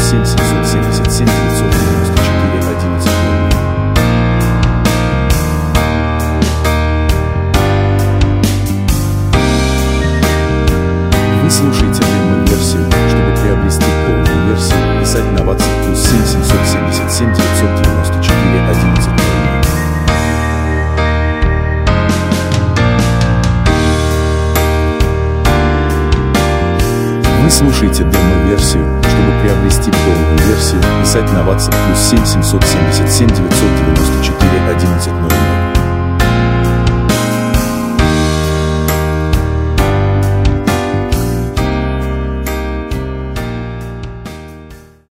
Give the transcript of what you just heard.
7 777 994 11 00. Вы слушаете демо-версию. Чтобы приобрести полную версию, писать на WhatsApp +7 777 994 11 00. Вы слушаете демо-версию. Чтобы приобрести полную версию, писать на WhatsApp +7 777 994 11 00.